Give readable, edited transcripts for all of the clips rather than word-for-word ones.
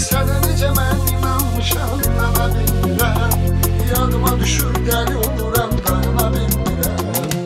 Sənə necə mən inanmışam, inana bilmirəm. Yadıma düşür, dəli oluram, dayana bilmirəm.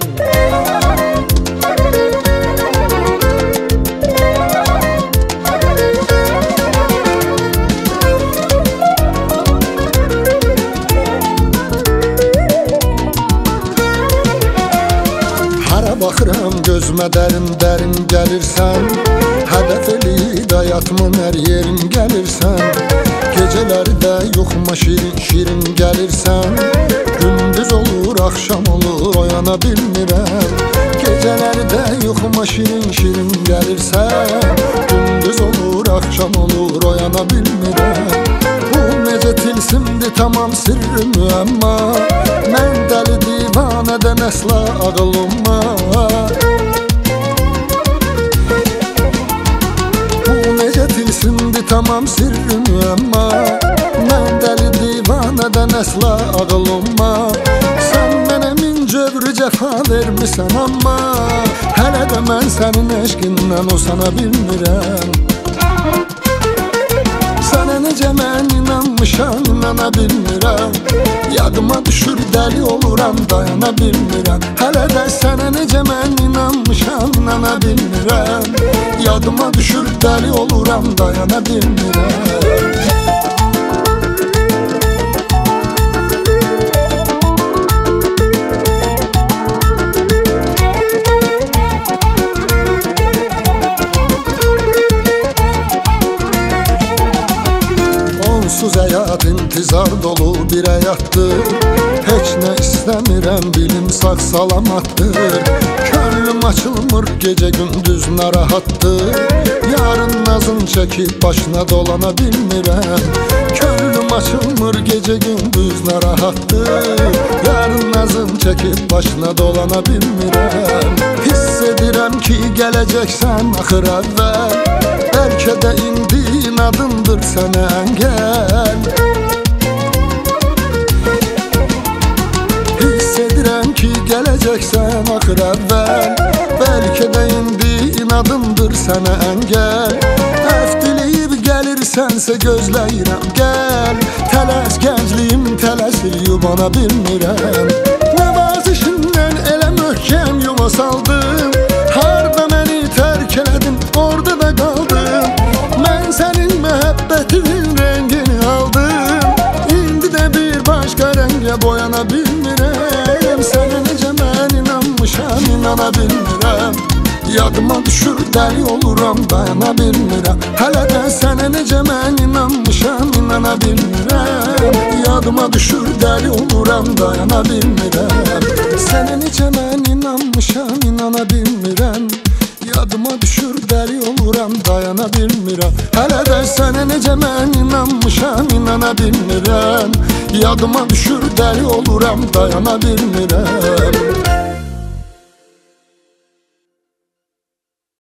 Hara baxıram gözümə dərin gəlirsən. Hədəf eləyib həyatımın hər yerin gəlirsən. Gecələri də yoxuma şirin gəlirsən. Gündüz olur, axşam olur, oyana bilmirəm. Gecələri də yoxuma şirin gəlirsən. Gündüz olur, axşam olur, oyana bilmirəm. Bu necə tilsimdir, tamam sirri müəmma. Mən dəli divanədən əsla ağılım var. Tilsimdi tamam sirri müəmma. Mən dəli divanədən əsla ağılma. Sən mənə min cövrü cəfa vermisən amma hələ də mən sənin eşqindən usana bilmirəm. Sənə necə mən inanmışam, inana bilmirəm. Yadıma düşür, dəli oluram, dayana bilmirəm. Hələ də sənə necə mən inanmışam, inana bilmirəm. Yadıma düşür, dəli oluram, dayana bilmirəm. Onsuz həyat intizar dolu bir həyatdır. Heç nə istəmirəm, bilim sağ salamatdır. Könlüm açılmır, gecə gündüz narahatdır. Yarın nazın çəkib başına dolana bilmirəm. Könlüm açılmır, gecə gündüz narahatdır. Yarın nazın çəkib başına dolana bilmirəm. Hiss edirəm ki gələcəksən axır əvvəl. Bəlkə də indi inadındır sənə əngəl. Hiss edirəm ki gələcəksən axır əvvəl. Bəlkə də indi inadındır sənə əngəl. Əfv diləyib gəlirsənsə gözləyirəm, gəl. Tələs gəncliyim tələsir, yubana bilmirəm. Nəvazişindən elə möhkəm yuva saldım. Harda məni tərk elədin, orada da qaldım. Mən sənin məhəbbətinin rəngini aldım. İndi də bir başqa rəngə boyana bilmirəm. Sənə necə mən inanmışam, inana bilmirəm. Yadıma düşür, dəli oluram, dayana bilmirəm. Hələ də sənə necə mən inanmışam, inana bilmirəm. Yadıma düşür, dəli oluram, dayana bilmirəm. Sənə necə mən inanmışam, inana bilmirəm. Yadıma düşür, dəli oluram, dayana bilmirəm. Hələ də sənə necə mən inanmışam, inana bilmirəm. Yadıma düşür, dəli oluram, dayana bilmirəm.